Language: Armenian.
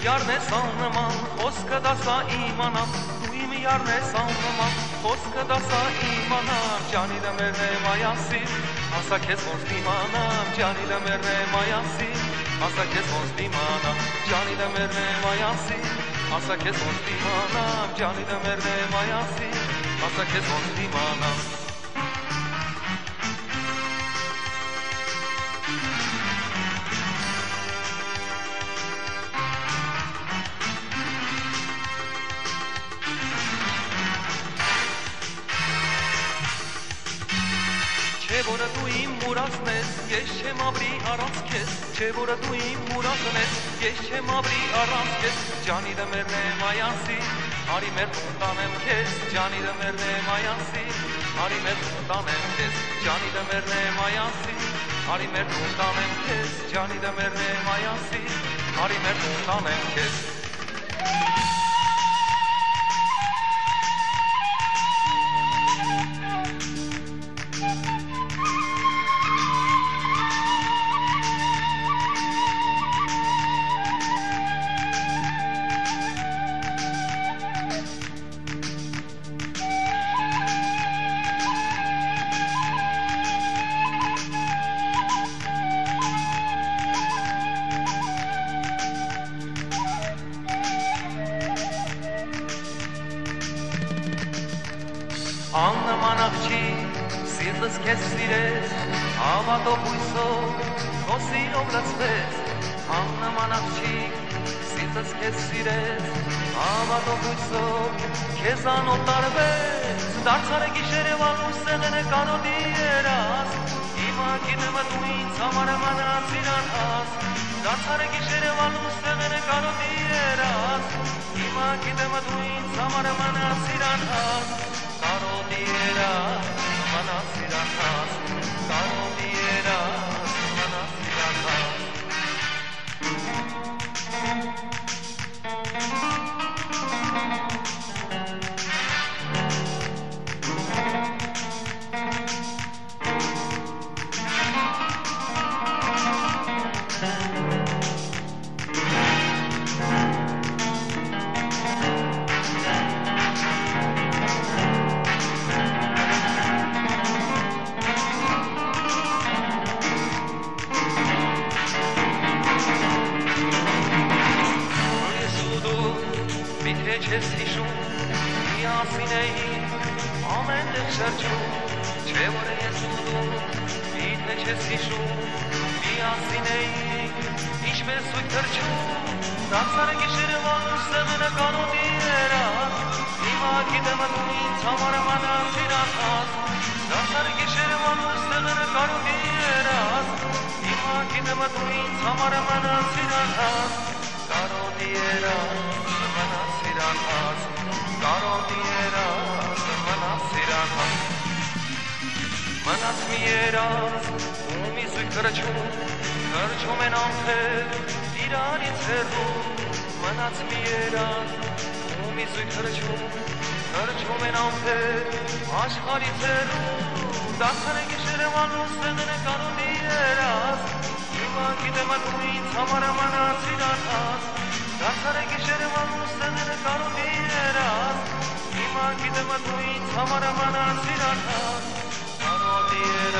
յարն ես աննման, խոսքը դասա իմանամ, դու իմ յարն ես աննման, խոսքը դասա իմանամ, ջանի դեմերն է մայասի, ասա քեզ ոնց դիմանամ, ջանի դեմերն է մայասի, ասա քեզ ոնց դիմանամ, ջանի դեմերն է մայասի, ասա քեզ ոնց դիմանամ, ջանի դեմերն է մայասի, ասա քեզ ոնց դիմանամ Չէ որը դու իմ մուրացն ես, ես չեմ ապրի առանց քեզ, չէ որը դու իմ մուրացն ես, ես չեմ ապրի առանց քեզ, ջանի դեմերն է մայասի, արի մեր տուն տանեմ քեզ, ջանի դեմերն է մայասի, արի մեր տուն տանեմ քեզ, ջանի դեմերն է մայասի, արի մեր տուն տանեմ քեզ, ջանի դեմերն է մայասի, արի մեր տուն տանեմ քեզ Աննման աղջիկ, սիրտս քեզ սիրեց, հավատով հույսով, քո սիրով լցվեց, աննման աղջիկ, սիրտս քեզ սիրեց, հավատով հույսով, քեզանով տարվեց, դարձար է գիշերևան ուսեղենը կանոդի երաս, հիմա գիտեմ դու ինձ համար մնացիր անհաս, դարձար է գիշերևան ուսեղենը կանոդի երաս, հիմա գիտեմ դու ինձ համար մնացիր անհաս, Կարոդիերաս, մանասիրանաս, կարոդիերաս, մանասիրանաս Չես հիշում, միասին էինք, ամեն տեղ շրջում, չէ որ ես ու դու, միթե չես հիշում, միասին էինք, ինչպես սույթ թրջում, դարձար է գիշերևան ուսեղենը կանոդի երաս, հիմա գիտեմ դու ինձ համար մնացիր անհաս, դարձար է գիշերևան ուսեղենը կանոդի երաս, հիմա գիտեմ դու ինձ համար մնացիր անհաս, կանոդի երաս, մնացիր անհաս, կանոդի երաս, մնացիր անհաս, մնաց մի երաս, ու մի զույգ թրջում են անթև, իրանից հեռու, մնաց մի երաս, ու մի զույգ թրջում են անթև, աշխարից հեռու, դարձան է գիշերևան ուսեղենը կանոդի երաս, հիմա գիտեմ դու ինձ համար մնացիր անհաս, դարձար է գիշերևան ուսեղենը կանոդի երաս, հիմա գիտեմ դու ինձ համար մնացիր անհաս, կանոդի երաս